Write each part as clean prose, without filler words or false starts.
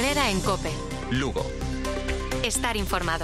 primera en COPE. Lugo. Estar informado.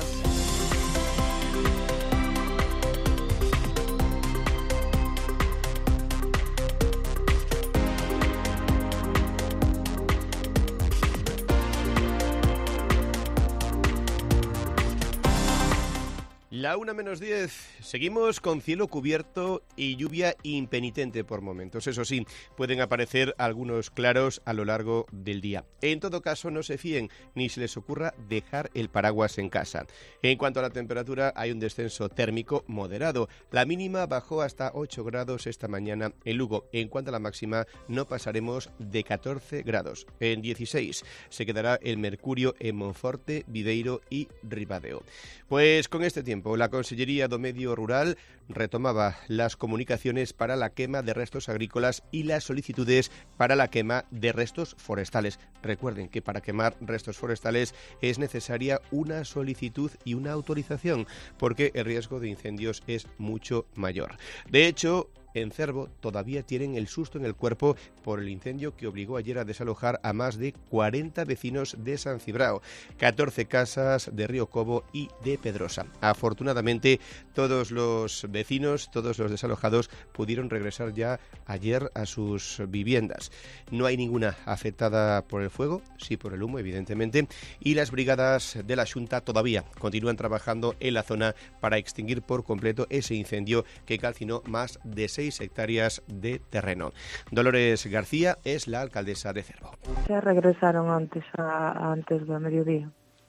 La 1:10, seguimos con cielo cubierto y lluvia impenitente por momentos. Eso sí, pueden aparecer algunos claros a lo largo del día. En todo caso, no se fíen ni se les ocurra dejar el paraguas en casa. En cuanto a la temperatura, hay un descenso térmico moderado. La mínima bajó hasta 8 grados esta mañana en Lugo. En cuanto a la máxima, no pasaremos de 14 grados. En 16 se quedará el mercurio en Monforte, Viveiro y Ribadeo. Pues con este tiempo, la Consellería do Medio Rural retomaba las comunicaciones para la quema de restos agrícolas y las solicitudes para la quema de restos forestales. Recuerden que para quemar restos forestales es necesaria una solicitud y una autorización, porque el riesgo de incendios es mucho mayor. De hecho, en Cervo todavía tienen el susto en el cuerpo por el incendio que obligó ayer a desalojar a más de 40 vecinos de San Cibrao, 14 casas de Río Cobo y de Pedrosa. Afortunadamente, todos los vecinos, todos los desalojados pudieron regresar ya ayer a sus viviendas. No hay ninguna afectada por el fuego, sí por el humo, evidentemente, y las brigadas de la Xunta todavía continúan trabajando en la zona para extinguir por completo ese incendio que calcinó más de 6 hectáreas de terreno. Dolores García es la alcaldesa de Cervo. Se regresaron antes do mediodía.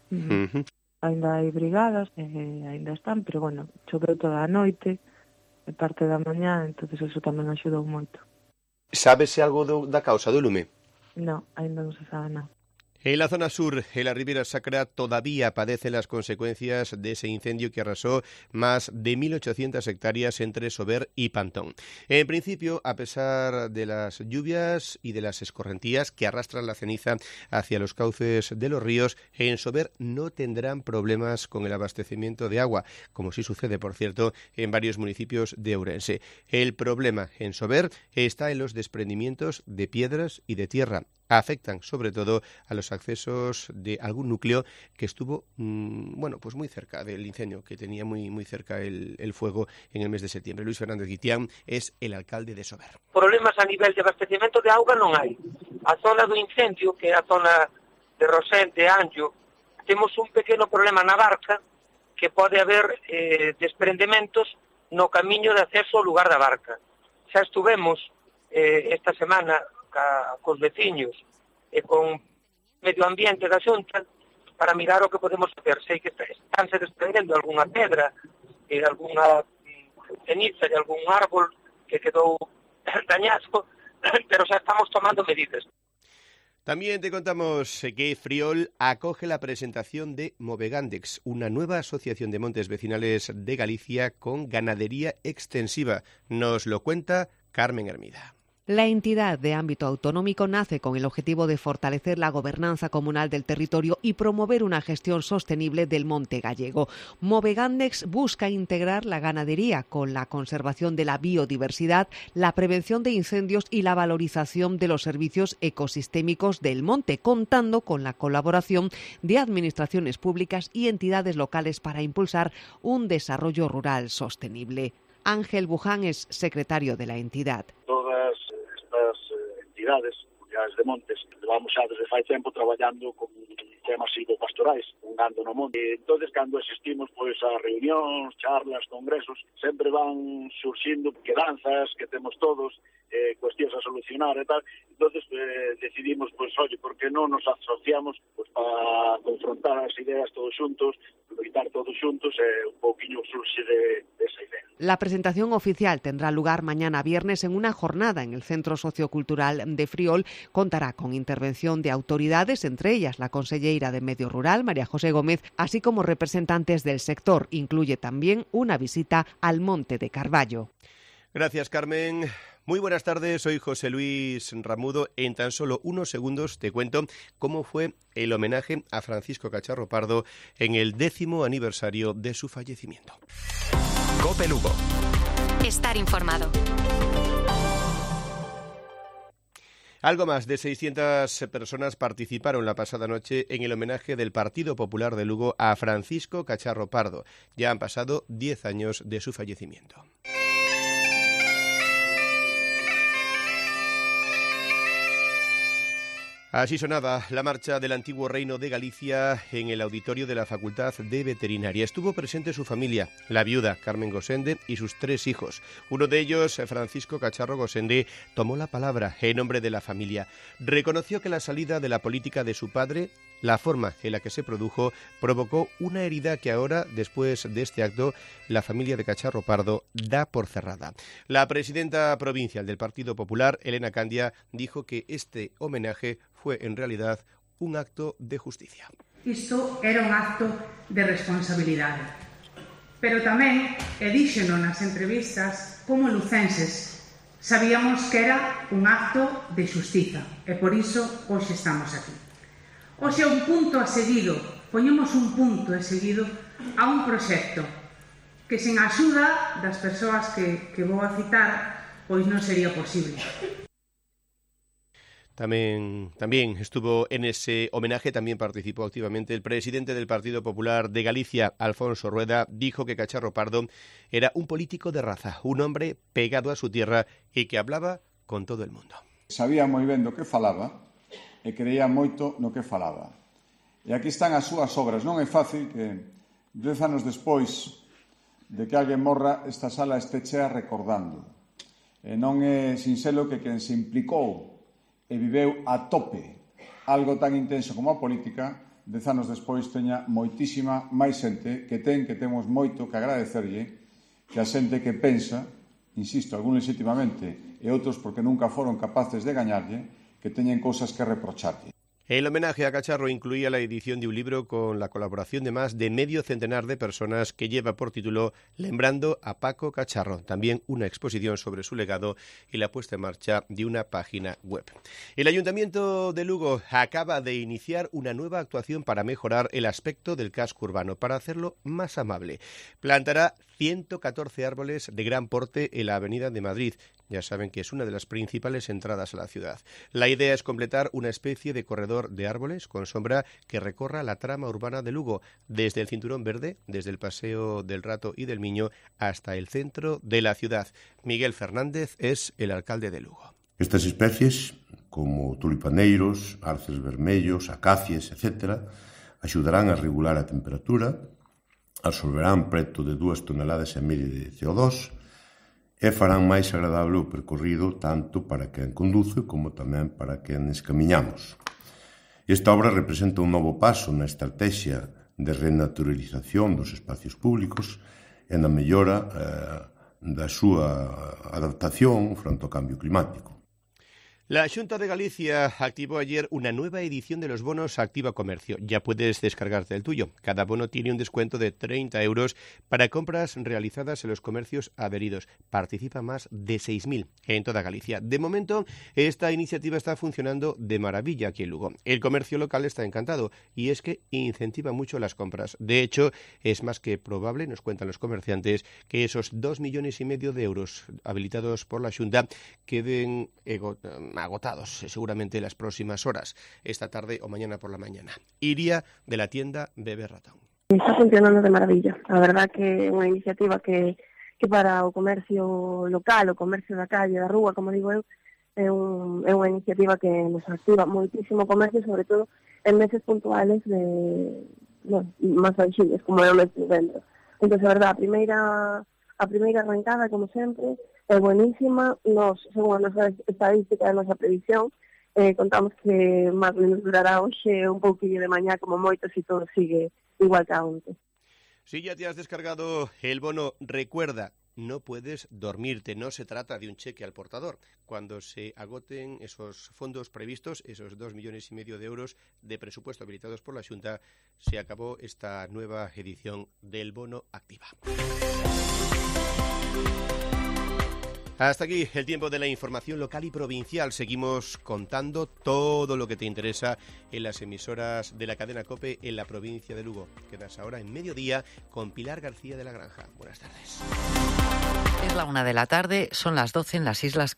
Ainda hai brigadas, ainda están, pero bueno, choveu toda a noite, e parte da mañá, entonces eso tamén axudou moito. Sábese algo da causa do lume? No, ainda non se sabe nada. En la zona sur, en la Ribera Sacra, todavía padece las consecuencias de ese incendio que arrasó más de 1.800 hectáreas entre Sober y Pantón. En principio, a pesar de las lluvias y de las escorrentías que arrastran la ceniza hacia los cauces de los ríos, en Sober no tendrán problemas con el abastecimiento de agua, como sí sucede, por cierto, en varios municipios de Ourense. El problema en Sober está en los desprendimientos de piedras y de tierra. Afectan sobre todo a los accesos de algún núcleo que estuvo pues muy cerca del incendio, que tenía muy cerca el fuego en el mes de septiembre. Luis Fernández Guitián es el alcalde de Sober. Problemas a nivel de abastecemento de auga non hai. A zona do incendio, que é a zona de Rosén, de Anllo, temos un pequeno problema na barca, que pode haber desprendementos no camiño de acceso ao lugar da barca. Xa estuvemos esta semana cos veciños e con medio ambiente da Xunta para mirar o que podemos facer. Sei que estánse desprendendo algunha pedra e algunha ceniza de algún árbol que quedou dañado, pero xa estamos tomando medidas. También te contamos que Friol acoge la presentación de Movegandex, una nueva asociación de montes vecinales de Galicia con ganadería extensiva. Nos lo cuenta Carmen Hermida. La entidad de ámbito autonómico nace con el objetivo de fortalecer la gobernanza comunal del territorio y promover una gestión sostenible del monte gallego. Movegandex busca integrar la ganadería con la conservación de la biodiversidad, la prevención de incendios y la valorización de los servicios ecosistémicos del monte, contando con la colaboración de administraciones públicas y entidades locales para impulsar un desarrollo rural sostenible. Ángel Buján es secretario de la entidad. Todas estas entidades, unidades de montes, levamos xa desde fai tempo traballando con temas silvopastorais, ungando no monte. Entonces, cando asistimos a reunións, charlas, congresos, sempre van surxindo quedanzas que temos todos, cuestións a solucionar e tal. Entonces, decidimos, oye, por que non nos asociamos para confrontar as ideas todos xuntos, loitar todos xuntos, un pouquiño surxe de esa idea. La presentación oficial tendrá lugar mañana viernes en una jornada en el Centro Sociocultural de Friol. Contará con intervención de autoridades, entre ellas la conselleira de Medio Rural, María José Gómez, así como representantes del sector. Incluye también una visita al Monte de Carballo. Gracias, Carmen. Muy buenas tardes, soy José Luis Ramudo. En tan solo unos segundos te cuento cómo fue el homenaje a Francisco Cacharro Pardo en el 10º aniversario de su fallecimiento. COPE Lugo. Estar informado. Algo más de 600 personas participaron la pasada noche en el homenaje del Partido Popular de Lugo a Francisco Cacharro Pardo. Ya han pasado 10 años de su fallecimiento. Así sonaba la marcha del antiguo Reino de Galicia en el auditorio de la Facultad de Veterinaria. Estuvo presente su familia, la viuda Carmen Gosende y sus 3 hijos. Uno de ellos, Francisco Cacharro Gosende, tomó la palabra en nombre de la familia. Reconoció que la salida de la política de su padre, la forma en la que se produjo, provocó una herida que ahora, después de este acto, la familia de Cacharro Pardo da por cerrada. La presidenta provincial del Partido Popular, Elena Candia, dijo que este homenaje fue en realidad un acto de justicia. Isto era un acto de responsabilidade. Pero tamén, e díxeno nas entrevistas, como lucenses, sabíamos que era un acto de xustiza e por iso hoxe estamos aquí. Hoxe un punto a seguido, poñemos un punto a seguido a un proxecto que sen a axuda das persoas que vou a citar, pois non sería posible. También estuvo en ese homenaje, también participó activamente el presidente del Partido Popular de Galicia, Alfonso Rueda. Dijo que Cacharro Pardo era un político de raza, un hombre pegado a su tierra y que hablaba con todo el mundo. Sabía moi ben do que falaba e creía moito no que falaba. E aquí están as súas obras. Non é fácil que 10 anos despois de que alguén morra esta sala este chea recordando. E non é sinxelo que quen se implicou e viveu a tope algo tan intenso como a política, 10 anos despois teña moitísima máis xente que temos moito que agradecerlle, que a xente que pensa, insisto, algún legítimamente e outros porque nunca foron capaces de gañarlle, que teñen cousas que reprocharlle. El homenaje a Cacharro incluía la edición de un libro con la colaboración de más de medio centenar de personas que lleva por título Lembrando a Paco Cacharro, también una exposición sobre su legado y la puesta en marcha de una página web. El Ayuntamiento de Lugo acaba de iniciar una nueva actuación para mejorar el aspecto del casco urbano, para hacerlo más amable. Plantará 114 árboles de gran porte en la Avenida de Madrid. Ya saben que es una de las principales entradas a la ciudad. La idea es completar una especie de corredor de árboles con sombra que recorra la trama urbana de Lugo, desde el Cinturón Verde, desde el Paseo del Rato y del Miño, hasta el centro de la ciudad. Miguel Fernández es el alcalde de Lugo. Estas especies, como tulipaneiros, arces vermellos, acacias, etc., axudarán a regular a temperatura, absorberán preto de 2,5 toneladas de CO2 e farán máis agradable o percorrido tanto para quen conduce como tamén para quenes camiñamos. Esta obra representa un novo paso na estrategia de renaturalización dos espacios públicos e na mellora da súa adaptación fronte ao cambio climático. La Xunta de Galicia activó ayer una nueva edición de los bonos Activa Comercio. Ya puedes descargarte el tuyo. Cada bono tiene un descuento de 30 euros para compras realizadas en los comercios adheridos. Participa más de 6.000 en toda Galicia. De momento, esta iniciativa está funcionando de maravilla aquí en Lugo. El comercio local está encantado y es que incentiva mucho las compras. De hecho, es más que probable, nos cuentan los comerciantes, que esos 2,5 millones de euros habilitados por la Xunta queden agotados seguramente en las próximas horas, esta tarde o mañana por la mañana. Iría de la tienda Bebe Ratón. Está funcionando de maravilla. A verdad que é unha iniciativa que para o comercio local, o comercio da calle, da rúa, como digo eu, é unha iniciativa que nos activa moitísimo o comercio, sobre todo en meses puntuales de máis anxiles, como é o mes de novembro. Entón, a verdad, a primeira arrancada, como sempre, é buenísima. Nos, según a nosa estadística e a nosa previsión, contamos que máis ou menos durará hoxe un pouquinho de mañá como moito se todo sigue igual que antes. Si ya te has descargado el bono, recuerda, no puedes dormirte, no se trata de un cheque al portador. Cuando se agoten esos fondos previstos, esos 2,5 millones de euros de presupuesto habilitados por la Xunta, se acabó esta nueva edición del bono Activa. Hasta aquí el tiempo de la información local y provincial. Seguimos contando todo lo que te interesa en las emisoras de la cadena COPE en la provincia de Lugo. Quedas ahora en Mediodía con Pilar García de la Granja. Buenas tardes. Es la 1 de la tarde, son las 12 en las Islas